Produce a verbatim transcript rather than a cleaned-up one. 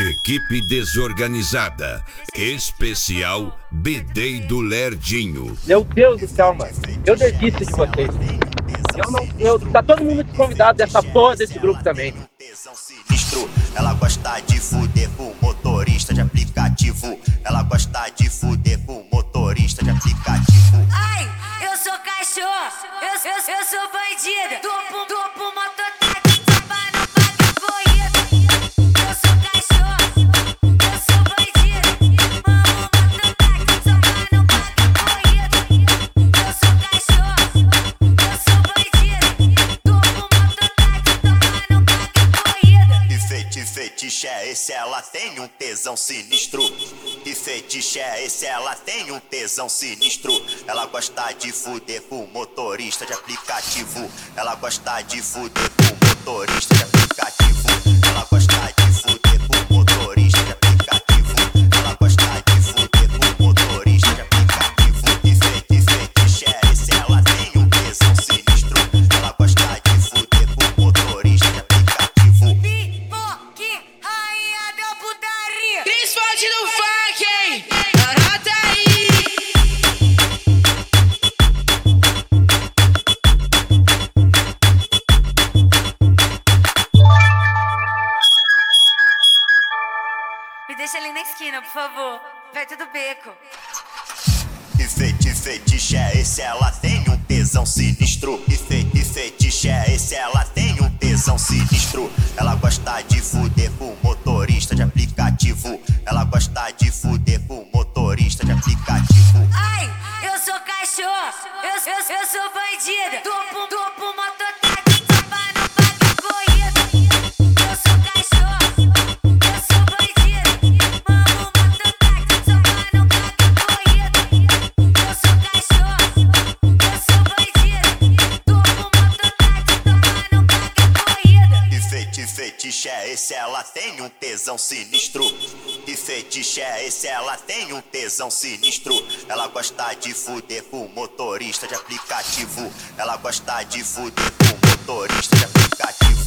Equipe desorganizada. Especial B-Day do Lerdinho. Meu Deus do céu, mano. Eu desisto de vocês. Eu não, eu, tá todo mundo convidado dessa porra desse grupo também. Sinistro, ela gosta de fuder com motorista de aplicativo. Ela gosta de fuder com motorista de aplicativo. Ai, eu sou cachorro, eu, eu, eu sou bandida. Duplo, duplo, mototáxi, samba não paga corrida. Eu sou cachorro, eu sou bandida. Mamo mototáxi, samba não paga corrida. Eu sou cachorro, eu sou bandida. Duplo, mototáxi, samba não paga corrida. Que feiti, fetiche é esse? Ela tem um tesão sinistro. Que fetiche é esse? Ela tem um tesão sinistro. Ela gosta de fuder com motorista de aplicativo. Ela gosta de fuder com motorista de aplicativo. Ela gosta de fuder com motorista de aplicativo. Ela gosta de fuder com motorista de aplicativo. Que feiti, fetiche é esse? Ela tem um tesão sinistro. Ela gosta de fuder com motorista de aplicativo. Pipoque, rainha da putaria. Cris Forte no funk, hein? Anota aí. Me deixa ali na esquina, por favor. Perto do beco. Que feiti, fetiche é esse? Ela tem um tesão sinistro. Que feiti, fetiche é esse? Ela tem um tesão sinistro. Ela gosta de fuder com motorista de aplicativo. Ela gosta de fuder com motorista de aplicativo. Ai, eu sou cachorro, eu, eu, eu sou bandida. Duplo, duplo, mototáxi, samba não paga corrida. Eu sou cachorro, eu sou bandida. Mamo mototáxi, samba não paga corrida. Eu sou cachorro, eu sou bandida. Duplo, mototáxi, samba não paga corrida. Que feiti, fetiche é esse? Ela tem um tesão sinistro. Que fetiche é esse? Ela tem um tesão sinistro. Ela gosta de fuder com motorista de aplicativo. Ela gosta de fuder com motorista de aplicativo.